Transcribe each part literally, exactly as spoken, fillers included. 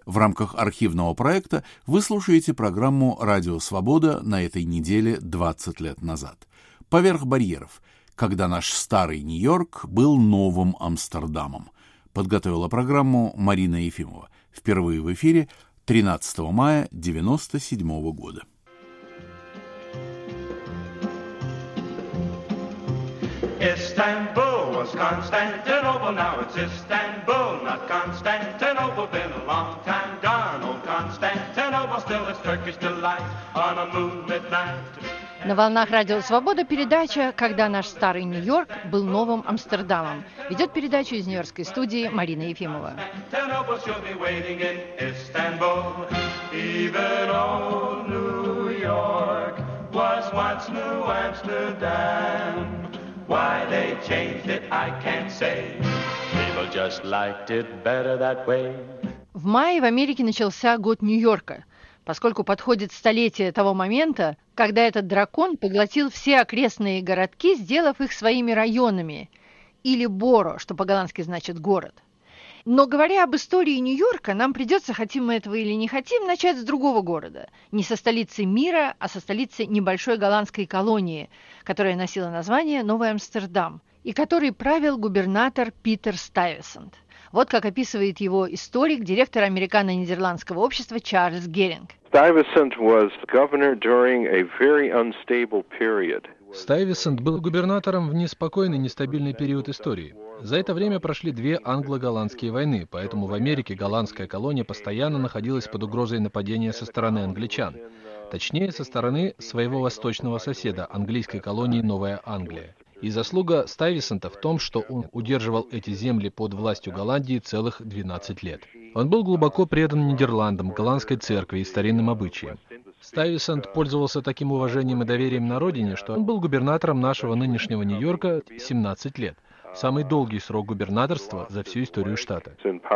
В рамках архивного проекта вы слушаете программу «Радио Свобода» на этой неделе двадцать лет назад. «Поверх барьеров. Когда наш старый Нью-Йорк был новым Амстердамом». Подготовила программу Марина Ефимова. Впервые в эфире тринадцатого мая девяносто седьмого года. Istanbul was Constantinople, now it's Istanbul, not Constantinople. Been a long time gone, old Constantinople, still it's Turkish delight on a moonlit night. На волнах Радио Свобода передача «Когда наш старый Нью-Йорк был новым Амстердамом». Ведет передачу из нью-йоркской студии Марина Ефимова. Why they changed it, I can't say. People just liked it better that way. В мае в Америке начался год Нью-Йорка, поскольку подходит столетие того момента, когда этот дракон поглотил все окрестные городки, сделав их своими районами, или боро, что по-голландски значит город. Но говоря об истории Нью-Йорка, нам придется, хотим мы этого или не хотим, начать с другого города. Не со столицы мира, а со столицы небольшой голландской колонии, которая носила название Новый Амстердам, и которой правил губернатор Питер Стуйвесант. Вот как описывает его историк, директор американо-нидерландского общества Чарльз Геринг. Stuyvesant was governor during a very unstable period. Стуйвесант был губернатором в неспокойный, нестабильный период истории. За это время прошли две англо-голландские войны, поэтому в Америке голландская колония постоянно находилась под угрозой нападения со стороны англичан. Точнее, со стороны своего восточного соседа, английской колонии Новая Англия. И заслуга Стуйвесанта в том, что он удерживал эти земли под властью Голландии целых двенадцать лет. Он был глубоко предан Нидерландам, голландской церкви и старинным обычаям. Стуйвесант пользовался таким уважением и доверием на родине, что он был губернатором нашего нынешнего Нью-Йорка семнадцать лет. Самый долгий срок губернаторства за всю историю штата.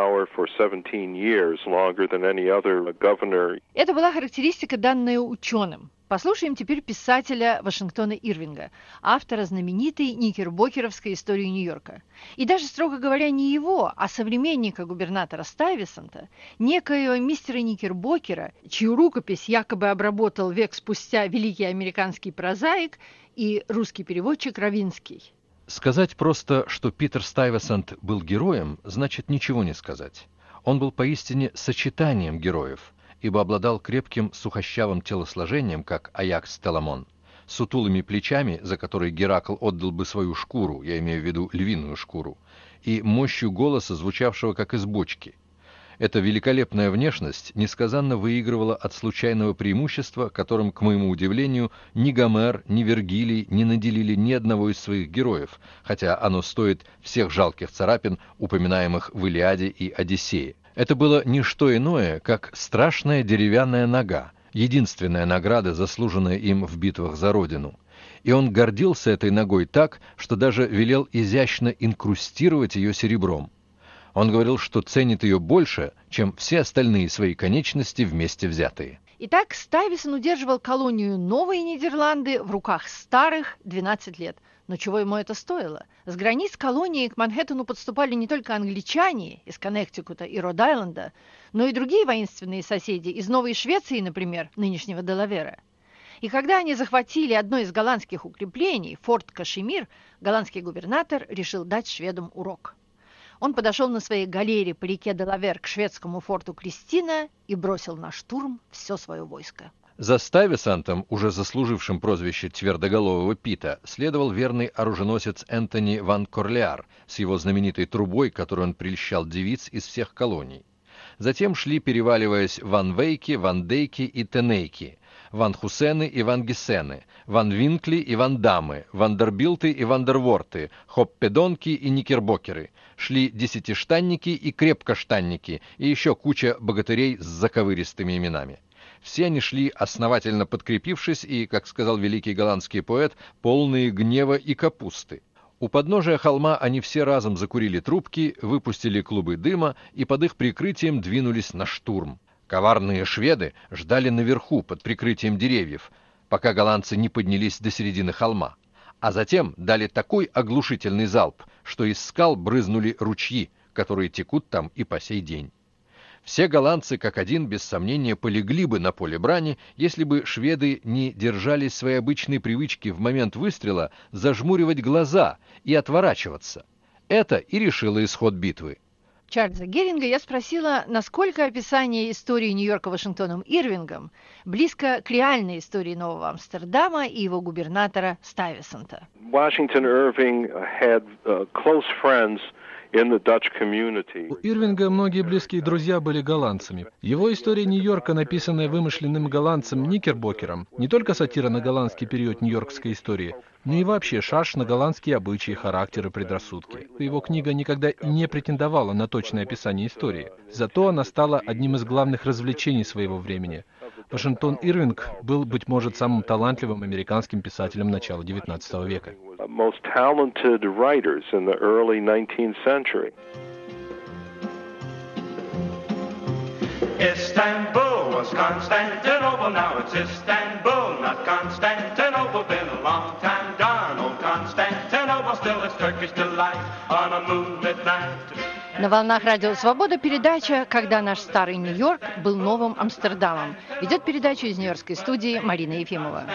Это была характеристика, данная ученым. Послушаем теперь писателя Вашингтона Ирвинга, автора знаменитой никербокеровской истории Нью-Йорка. И даже, строго говоря, не его, а современника губернатора Стуйвесанта, некоего мистера Никербокера, чью рукопись якобы обработал век спустя великий американский прозаик и русский переводчик Равинский. Сказать просто, что Питер Стуйвесант был героем, значит ничего не сказать. Он был поистине сочетанием героев, ибо обладал крепким сухощавым телосложением, как Аякс Теламон, сутулыми плечами, за которые Геракл отдал бы свою шкуру, я имею в виду львиную шкуру, и мощью голоса, звучавшего как из бочки. Эта великолепная внешность несказанно выигрывала от случайного преимущества, которым, к моему удивлению, ни Гомер, ни Вергилий не наделили ни одного из своих героев, хотя оно стоит всех жалких царапин, упоминаемых в Илиаде и Одиссее. Это было не что иное, как страшная деревянная нога, единственная награда, заслуженная им в битвах за родину. И он гордился этой ногой так, что даже велел изящно инкрустировать ее серебром. Он говорил, что ценит ее больше, чем все остальные свои конечности вместе взятые. Итак, Стуйвесант удерживал колонию Новые Нидерланды в руках старых двенадцать лет. Но чего ему это стоило? С границ колонии к Манхэттену подступали не только англичане из Коннектикута и Род-Айленда, но и другие воинственные соседи из Новой Швеции, например, нынешнего Делавера. И когда они захватили одно из голландских укреплений, форт Кашемир, голландский губернатор решил дать шведам урок. Он подошел на своей галере по реке Делавер к шведскому форту Кристина и бросил на штурм все свое войско. За Стуйвесантом, уже заслужившим прозвище твердоголового Пита, следовал верный оруженосец Энтони ван Корлеар с его знаменитой трубой, которой он прельщал девиц из всех колоний. Затем шли, переваливаясь, Ван Вейки, Ван Дейки и Тенейки, Ван Хусены и Ван Гессены, Ван Винкли и Ван Дамы, Вандербилты и Вандерворты, Хоппедонки и Никербокеры. Шли десятиштанники и крепкоштанники, и еще куча богатырей с заковыристыми именами. Все они шли, основательно подкрепившись, и, как сказал великий голландский поэт, полные гнева и капусты. У подножия холма они все разом закурили трубки, выпустили клубы дыма и под их прикрытием двинулись на штурм. Коварные шведы ждали наверху под прикрытием деревьев, пока голландцы не поднялись до середины холма, а затем дали такой оглушительный залп, что из скал брызнули ручьи, которые текут там и по сей день. Все голландцы, как один, без сомнения, полегли бы на поле брани, если бы шведы не держались своей обычной привычки в момент выстрела зажмуривать глаза и отворачиваться. Это и решило исход битвы. Чарльза Геринга я спросила, насколько описание истории Нью-Йорка Вашингтоном Ирвингом близко к реальной истории Нового Амстердама и его губернатора Стuyvesant. Washington Irving had uh, close friends in the Dutch community. У Ирвинга многие близкие друзья были голландцами. Его история Нью-Йорка, написанная вымышленным голландцем Никербокером, не только сатира на голландский период нью-йоркской истории, но и вообще шарж на голландские обычаи, характеры, предрассудки. Его книга никогда и не претендовала на точное описание истории. Зато она стала одним из главных развлечений своего времени. Вашингтон Ирвинг был, быть может, самым талантливым американским писателем начала девятнадцатого века. Most talented writers in the early nineteenth century. Istanbul was Constantinople, now it's Istanbul, not Constantinople. Been a long time gone, old Constantinople, still it's Turkish delight on a moonlit night. На волнах Радио Свобода передача «Когда наш старый Нью-Йорк был новым Амстердамом». Ведет передачу из нью-йоркской студии Марина Ефимова.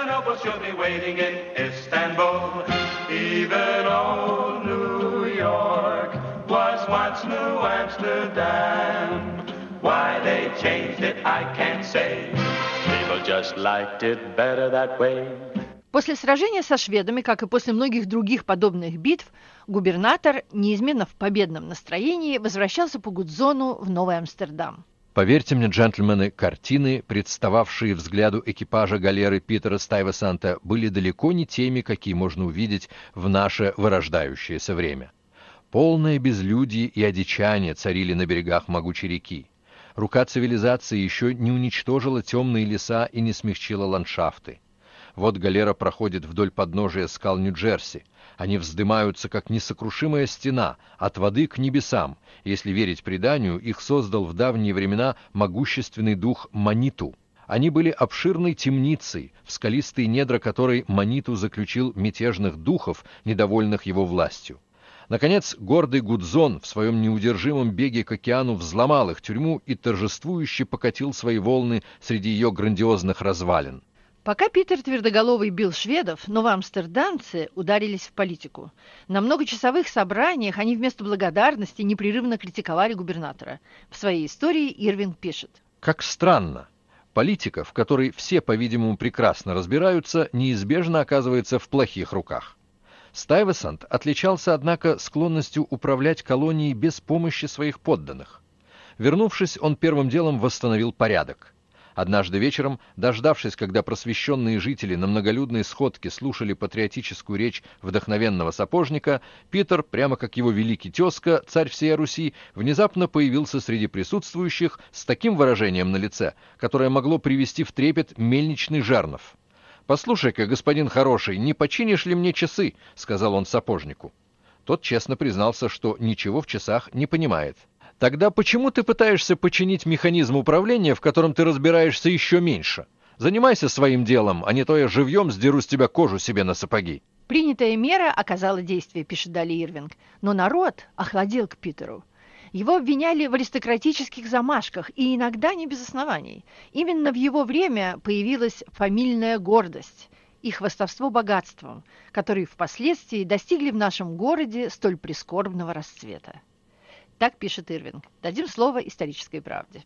После сражения со шведами, как и после многих других подобных битв, губернатор, неизменно в победном настроении, возвращался по Гудзону в Новый Амстердам. Поверьте мне, джентльмены, картины, представавшие взгляду экипажа галеры Питера Стuyvesant, были далеко не теми, какие можно увидеть в наше вырождающееся время. Полное безлюдье и одичание царили на берегах могучей реки. Рука цивилизации еще не уничтожила темные леса и не смягчила ландшафты. Вот галера проходит вдоль подножия скал Нью-Джерси. Они вздымаются, как несокрушимая стена, от воды к небесам. Если верить преданию, их создал в давние времена могущественный дух Маниту. Они были обширной темницей, в скалистые недра которой Маниту заключил мятежных духов, недовольных его властью. Наконец, гордый Гудзон в своем неудержимом беге к океану взломал их тюрьму и торжествующе покатил свои волны среди ее грандиозных развалин. Пока Питер Твердоголовый бил шведов, новоамстердамцы ударились в политику. На многочасовых собраниях они вместо благодарности непрерывно критиковали губернатора. В своей истории Ирвинг пишет: «Как странно. Политика, в которой все, по-видимому, прекрасно разбираются, неизбежно оказывается в плохих руках». Стuyvesant отличался, однако, склонностью управлять колонией без помощи своих подданных. Вернувшись, он первым делом восстановил порядок. Однажды вечером, дождавшись, когда просвещенные жители на многолюдной сходке слушали патриотическую речь вдохновенного сапожника, Питер, прямо как его великий тезка, царь всей Руси, внезапно появился среди присутствующих с таким выражением на лице, которое могло привести в трепет мельничный жернов. «Послушай-ка, господин хороший, не починишь ли мне часы?» — сказал он сапожнику. Тот честно признался, что ничего в часах не понимает. «Тогда почему ты пытаешься починить механизм управления, в котором ты разбираешься еще меньше? Занимайся своим делом, а не то я живьем сдеру с тебя кожу себе на сапоги». Принятая мера оказала действие, пишет далее Ирвинг, но народ охладел к Питеру. Его обвиняли в аристократических замашках, и иногда не без оснований. Именно в его время появилась фамильная гордость и хвастовство богатством, которые впоследствии достигли в нашем городе столь прискорбного расцвета. Так пишет Ирвинг. Дадим слово исторической правде.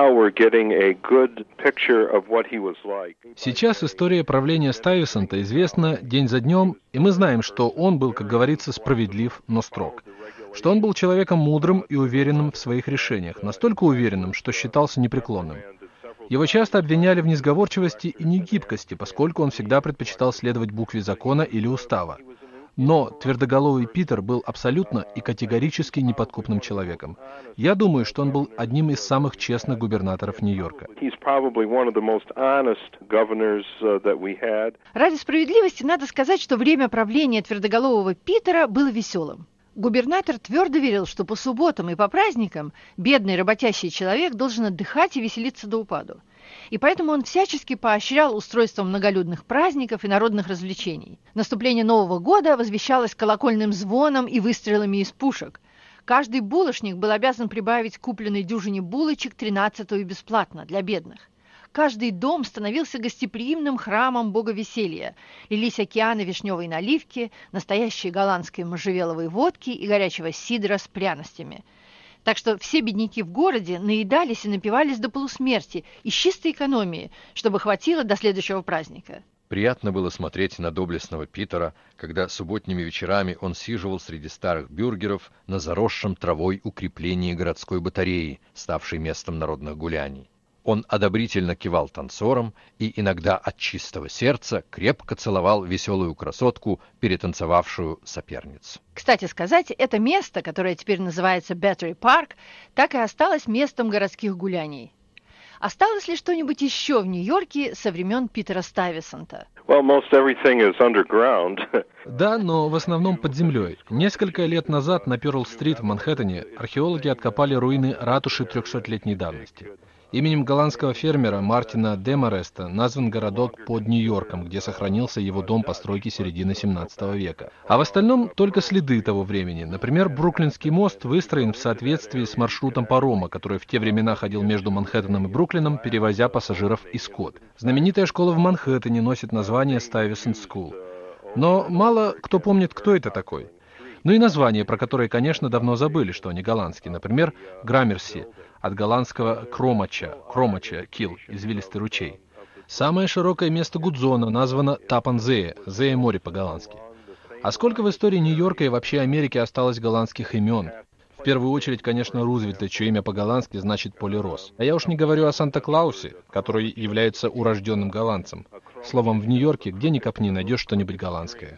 Сейчас история правления Стuyvesant известна день за днем, и мы знаем, что он был, как говорится, справедлив, но строг. Что он был человеком мудрым и уверенным в своих решениях, настолько уверенным, что считался непреклонным. Его часто обвиняли в несговорчивости и негибкости, поскольку он всегда предпочитал следовать букве закона или устава. Но Твердоголовый Питер был абсолютно и категорически неподкупным человеком. Я думаю, что он был одним из самых честных губернаторов Нью-Йорка. Ради справедливости надо сказать, что время правления Твердоголового Питера было веселым. Губернатор твердо верил, что по субботам и по праздникам бедный работящий человек должен отдыхать и веселиться до упаду. И поэтому он всячески поощрял устройство многолюдных праздников и народных развлечений. Наступление Нового года возвещалось колокольным звоном и выстрелами из пушек. Каждый булочник был обязан прибавить к купленной дюжине булочек тринадцатую бесплатно для бедных. Каждый дом становился гостеприимным храмом бога веселья. Лились океаны вишневой наливки, настоящей голландской можжевеловой водки и горячего сидра с пряностями. Так что все бедняки в городе наедались и напивались до полусмерти из чистой экономии, чтобы хватило до следующего праздника. Приятно было смотреть на доблестного Питера, когда субботними вечерами он сиживал среди старых бюргеров на заросшем травой укреплении городской батареи, ставшей местом народных гуляний. Он одобрительно кивал танцорам и иногда от чистого сердца крепко целовал веселую красотку, перетанцевавшую соперницу. Кстати сказать, это место, которое теперь называется Battery Park, так и осталось местом городских гуляний. Осталось ли что-нибудь еще в Нью-Йорке со времен Питера Стайвесанта? Well, most everything is underground. Да, но в основном под землей. Несколько лет назад на Пёрл-стрит в Манхэттене археологи откопали руины ратуши трехсотлетней давности. Именем голландского фермера Мартина Демареста назван городок под Нью-Йорком, где сохранился его дом постройки середины семнадцатого века. А в остальном только следы того времени. Например, Бруклинский мост выстроен в соответствии с маршрутом парома, который в те времена ходил между Манхэттеном и Бруклином, перевозя пассажиров и скот. Знаменитая школа в Манхэттене носит название Stuyvesant School. Но мало кто помнит, кто это такой. Ну и название, про которое, конечно, давно забыли, что они голландские. Например, Граммерси, от голландского кромача, кромача, кил, извилистый ручей. Самое широкое место Гудзона названо Тапанзее, Зее море по-голландски. А сколько в истории Нью-Йорка и вообще Америки осталось голландских имен? В первую очередь, конечно, Рузвельта, чье имя по-голландски значит «полирос». А я уж не говорю о Санта-Клаусе, который является урожденным голландцем. Словом, в Нью-Йорке, где ни копни, найдешь что-нибудь голландское.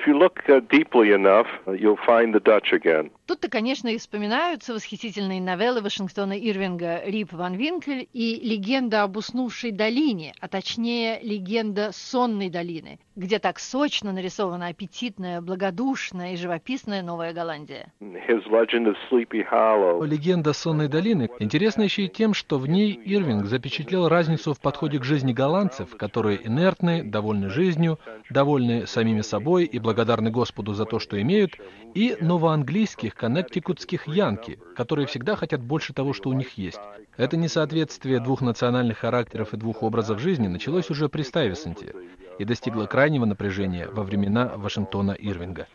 Тут-то, конечно, и вспоминаются восхитительные новеллы Вашингтона Ирвинга «Рип Ван Винкель» и «Легенда об уснувшей долине», а точнее «Легенда сонной долины», где так сочно нарисована аппетитная, благодушная и живописная Новая Голландия. «Легенда сонной долины» интересна еще и тем, что в ней Ирвинг запечатлел разницу в подходе к жизни голландцев, которые инертны, довольны жизнью, довольны самими собой и благодарны Господу за то, что имеют, и новоанглийских коннектикутских янки, которые всегда хотят больше того, что у них есть. Это несоответствие двух национальных характеров и двух образов жизни началось уже при Стайвесанте и достигло крайнего напряжения во времена Вашингтона Ирвинга.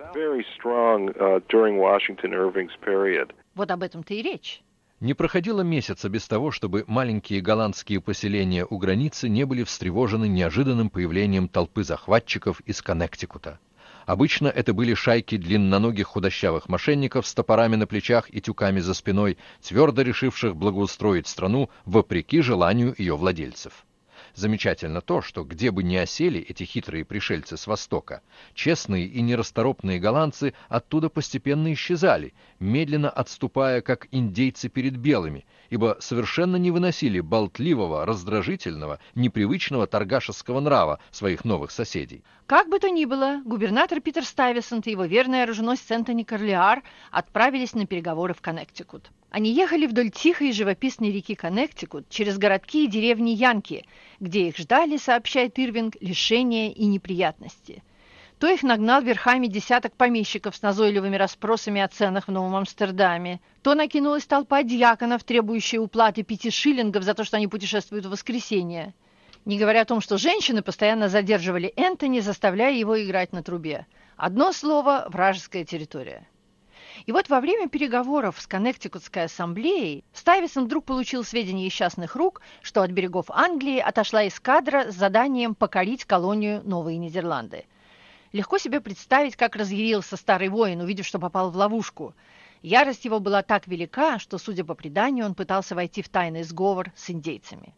Вот об этом-то и речь. Не проходило месяца без того, чтобы маленькие голландские поселения у границы не были встревожены неожиданным появлением толпы захватчиков из Коннектикута. Обычно это были шайки длинноногих худощавых мошенников с топорами на плечах и тюками за спиной, твердо решивших благоустроить страну вопреки желанию ее владельцев. Замечательно то, что где бы ни осели эти хитрые пришельцы с Востока, честные и нерасторопные голландцы оттуда постепенно исчезали, медленно отступая, как индейцы перед белыми, ибо совершенно не выносили болтливого, раздражительного, непривычного торгашеского нрава своих новых соседей. Как бы то ни было, губернатор Питер Стайвесант и его верный оруженосец Энтони Корлеар отправились на переговоры в Коннектикут. Они ехали вдоль тихой и живописной реки Коннектикут, через городки и деревни Янки, где их ждали, сообщает Ирвинг, лишения и неприятности. То их нагнал верхами десяток помещиков с назойливыми расспросами о ценах в Новом Амстердаме, то накинулась толпа дьяконов, требующая уплаты пяти шиллингов за то, что они путешествуют в воскресенье. Не говоря о том, что женщины постоянно задерживали Энтони, заставляя его играть на трубе. Одно слово – вражеская территория. И вот во время переговоров с Коннектикутской ассамблеей Стайвесант вдруг получил сведения из частных рук, что от берегов Англии отошла эскадра с заданием покорить колонию Новые Нидерланды. Легко себе представить, как разъярился старый воин, увидев, что попал в ловушку. Ярость его была так велика, что, судя по преданию, он пытался войти в тайный сговор с индейцами.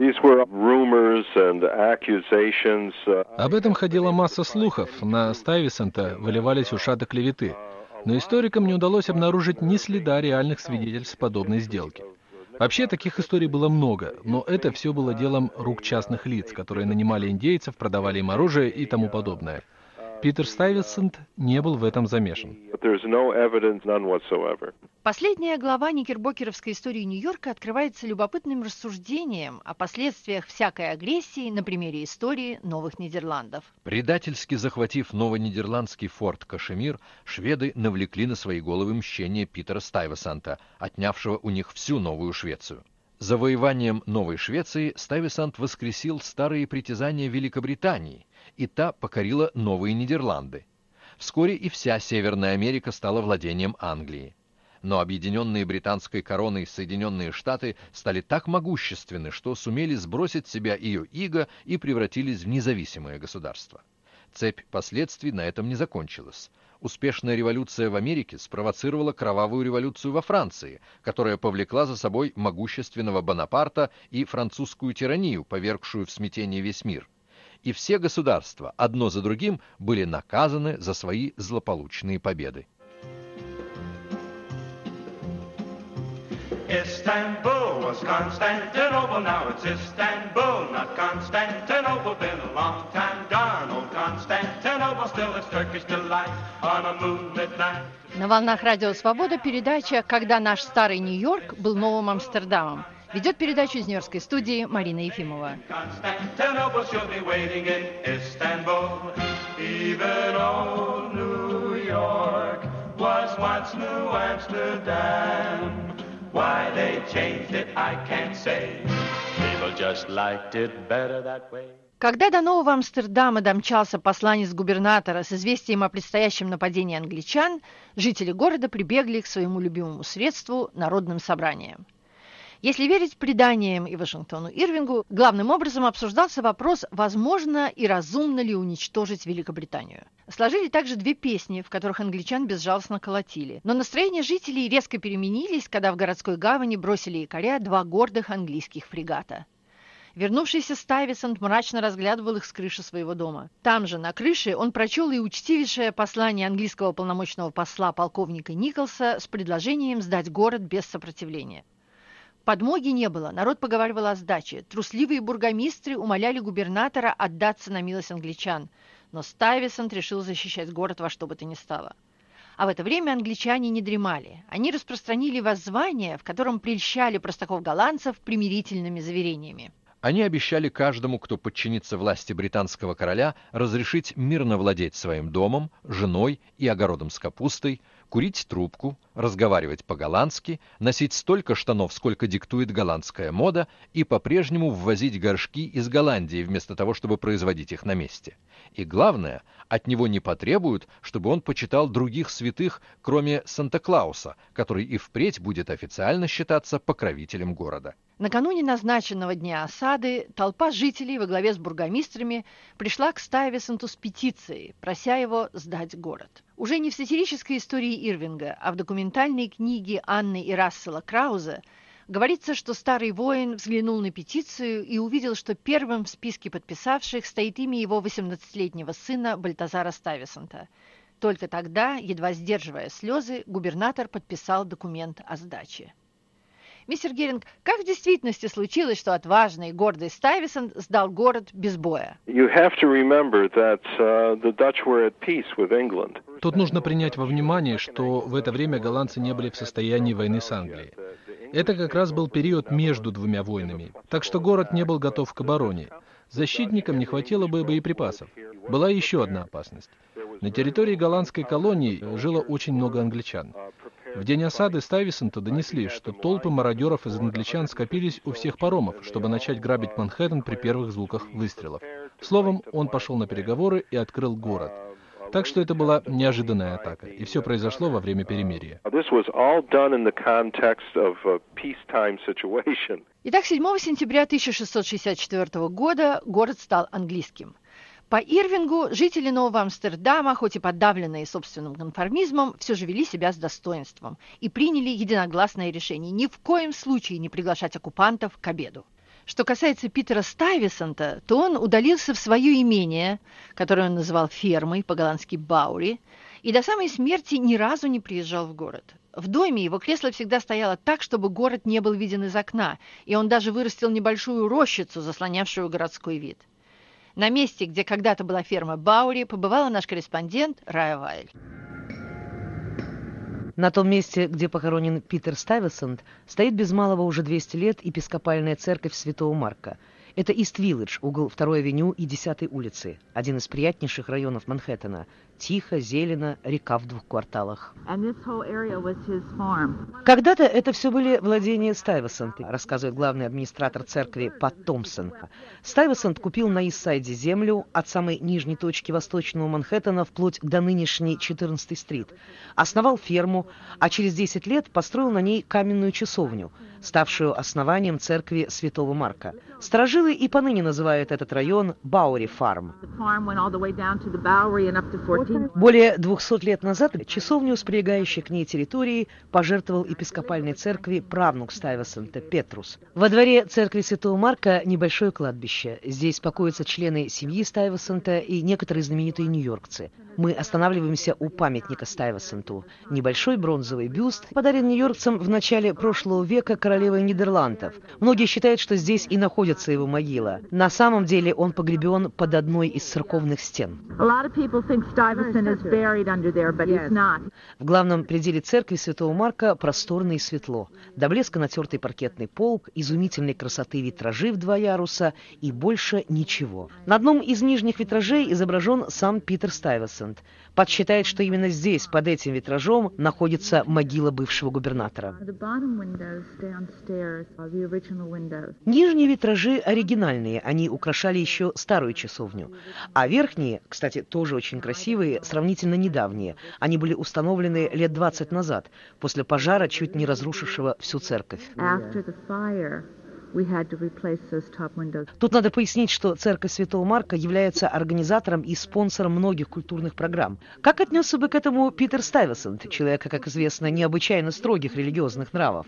Об этом ходила масса слухов, на Стайвесанта выливались ушаты клеветы. Но историкам не удалось обнаружить ни следа реальных свидетельств подобной сделки. Вообще, таких историй было много, но это все было делом рук частных лиц, которые нанимали индейцев, продавали им оружие и тому подобное. Питер Стайвесант не был в этом замешан. There's no evidence, none whatsoever. Последняя глава никербокеровской истории Нью-Йорка открывается любопытным рассуждением о последствиях всякой агрессии на примере истории Новых Нидерландов. Предательски захватив новонидерландский форт Кашемир, шведы навлекли на свои головы мщение Питера Стайвесанта, отнявшего у них всю Новую Швецию. Завоеванием Новой Швеции Стайвесант воскресил старые притязания Великобритании, и та покорила Новые Нидерланды. Вскоре и вся Северная Америка стала владением Англии. Но объединенные британской короной Соединенные Штаты стали так могущественны, что сумели сбросить с себя ее иго и превратились в независимое государство. Цепь последствий на этом не закончилась. Успешная революция в Америке спровоцировала кровавую революцию во Франции, которая повлекла за собой могущественного Бонапарта и французскую тиранию, повергшую в смятение весь мир. И все государства, одно за другим, были наказаны за свои злополучные победы. Istanbul was Constantinople, now it's Istanbul, not Constantinople. Been a long time gone, old Constantinople, still it's Turkish delight on a moonlit night. На волнах Радио Свобода передача «Когда наш старый Нью-Йорк был новым Амстердамом». Ведет передачу из Нью-Йоркской студии Марина Ефимова. Constantinople, she'll be waiting in Istanbul. Even old New York was once New Amsterdam. Why they changed it, I can't say. People just liked it better that way. Когда до Нового Амстердама домчался посланец губернатора с известием о предстоящем нападении англичан, жители города прибегли к своему любимому средству – народным собраниям. Если верить преданиям и Вашингтону Ирвингу, главным образом обсуждался вопрос, возможно и разумно ли уничтожить Великобританию. Сложили также две песни, в которых англичан безжалостно колотили. Но настроения жителей резко переменились, когда в городской гавани бросили якоря два гордых английских фрегата. Вернувшийся Стайвесант мрачно разглядывал их с крыши своего дома. Там же, на крыше, он прочел и учтивейшее послание английского полномочного посла полковника Николса с предложением сдать город без сопротивления. Подмоги не было, народ поговаривал о сдаче. Трусливые бургомистры умоляли губернатора отдаться на милость англичан, но Стайвесант решил защищать город во что бы то ни стало. А в это время англичане не дремали. Они распространили воззвание, в котором прельщали простаков-голландцев примирительными заверениями. Они обещали каждому, кто подчинится власти британского короля, разрешить мирно владеть своим домом, женой и огородом с капустой, курить трубку, разговаривать по-голландски, носить столько штанов, сколько диктует голландская мода, и по-прежнему ввозить горшки из Голландии, вместо того, чтобы производить их на месте. И главное, от него не потребуют, чтобы он почитал других святых, кроме Санта-Клауса, который и впредь будет официально считаться покровителем города. Накануне назначенного дня осады толпа жителей во главе с бургомистрами пришла к Стайвесанту с петицией, прося его сдать город. Уже не в сатирической истории Ирвинга, а в документальной книге Анны и Рассела Крауза говорится, что старый воин взглянул на петицию и увидел, что первым в списке подписавших стоит имя его восемнадцатилетнего сына Бальтазара Стайвесанта. Только тогда, едва сдерживая слезы, губернатор подписал документ о сдаче. Мистер Геринг, как в действительности случилось, что отважный и гордый Стайвесант сдал город без боя? Тут нужно принять во внимание, что в это время голландцы не были в состоянии войны с Англией. Это как раз был период между двумя войнами, так что город не был готов к обороне. Защитникам не хватило бы боеприпасов. Была еще одна опасность. На территории голландской колонии жило очень много англичан. В день осады Стайвесанту донесли, что толпы мародеров из англичан скопились у всех паромов, чтобы начать грабить Манхэттен при первых звуках выстрелов. Словом, он пошел на переговоры и открыл город. Так что это была неожиданная атака, и все произошло во время перемирия. Итак, седьмого сентября тысяча шестьсот шестьдесят четвёртого года город стал английским. По Ирвингу жители Нового Амстердама, хоть и подавленные собственным конформизмом, все же вели себя с достоинством и приняли единогласное решение ни в коем случае не приглашать оккупантов к обеду. Что касается Питера Стайвесанта, то он удалился в свое имение, которое он называл фермой, по-голландски «баури», и до самой смерти ни разу не приезжал в город. В доме его кресло всегда стояло так, чтобы город не был виден из окна, и он даже вырастил небольшую рощицу, заслонявшую городской вид. На месте, где когда-то была ферма Баури, побывала наш корреспондент Рая Вайль. На том месте, где похоронен Питер Стайвесант, стоит без малого уже двести лет епископальная церковь Святого Марка. Это Ист-Виллидж, угол второй авеню и десятой улицы, один из приятнейших районов Манхэттена. Тихо, зелено, река в двух кварталах. Когда-то это все были владения Стайвесанта, рассказывает главный администратор церкви Пат Томпсон. Стайвесант купил на Ист-Сайде землю от самой нижней точки восточного Манхэттена вплоть до нынешней четырнадцатой стрит. Основал ферму, а через десять лет построил на ней каменную часовню, ставшую основанием церкви Святого Марка. Сторожилы и поныне называют этот район Баури Фарм. Более двухсот лет назад часовню с прилегающей к ней территории пожертвовал епископальной церкви правнук Стайвесанта Петрус. Во дворе церкви Святого Марка небольшое кладбище. Здесь покоятся члены семьи Стайвесанта и некоторые знаменитые нью-йоркцы. Мы останавливаемся у памятника Стайвесанту. Небольшой бронзовый бюст подарен нью-йоркцам в начале прошлого века королевой Нидерландов. Многие считают, что здесь и находится его могила. На самом деле он погребен под одной из церковных стен. В главном пределе церкви Святого Марка просторно и светло. До блеска натертый паркетный пол, изумительной красоты витражи в два яруса и больше ничего. На одном из нижних витражей изображен сам Питер Стайвесант. Пат считает, что именно здесь, под этим витражом, находится могила бывшего губернатора. Нижние витражи оригинальные, они украшали еще старую часовню. А верхние, кстати, тоже очень красивые, сравнительно недавние. Они были установлены лет двадцать назад, после пожара, чуть не разрушившего всю церковь. Тут надо пояснить, что церковь Святого Марка является организатором и спонсором многих культурных программ. Как отнесся бы к этому Питер Стайвесант, человека, как известно, необычайно строгих религиозных нравов?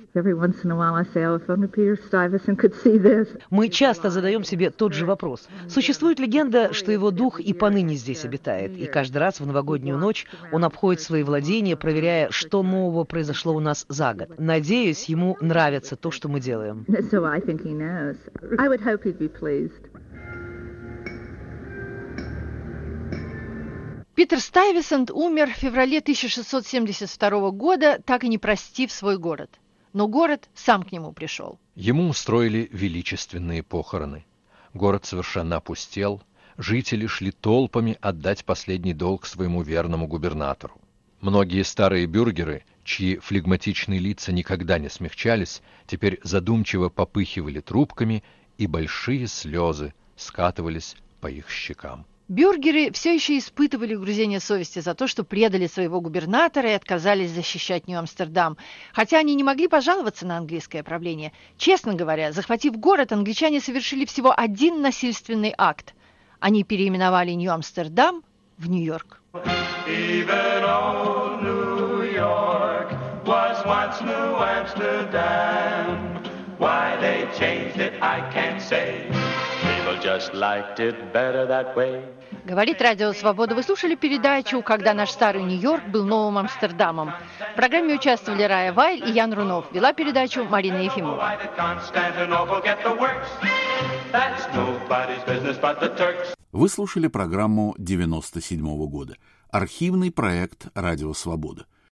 Мы часто задаем себе тот же вопрос. Существует легенда, что его дух и поныне здесь обитает, и каждый раз в новогоднюю ночь он обходит свои владения, проверяя, что нового произошло у нас за год. Надеюсь, ему нравится то, что мы делаем. He knows. I would hope he'd be pleased. Питер Стайвесант умер в феврале тысяча шестьсот семьдесят второго года, так и не простив свой город. Но город сам к нему пришел. Ему устроили величественные похороны. Город совершенно опустел, жители шли толпами отдать последний долг своему верному губернатору. Многие старые бюргеры, чьи флегматичные лица никогда не смягчались, теперь задумчиво попыхивали трубками, и большие слезы скатывались по их щекам. Бюргеры все еще испытывали угрызение совести за то, что предали своего губернатора и отказались защищать Нью-Амстердам. Хотя они не могли пожаловаться на английское правление. Честно говоря, захватив город, англичане совершили всего один насильственный акт. Они переименовали Нью-Амстердам в Нью-Йорк. Even old New York was once New Amsterdam. Why they changed it, I can't say. People just liked it better that way. Говорит Радио Свобода. Вы слушали передачу «Когда наш старый Нью-Йорк был новым Амстердамом». В программе участвовали Рая Вайль и Ян Рунов. Вела передачу Марина Ефимова. Вы слушали программу девяносто седьмого года. Архивный проект «Радио Свобода».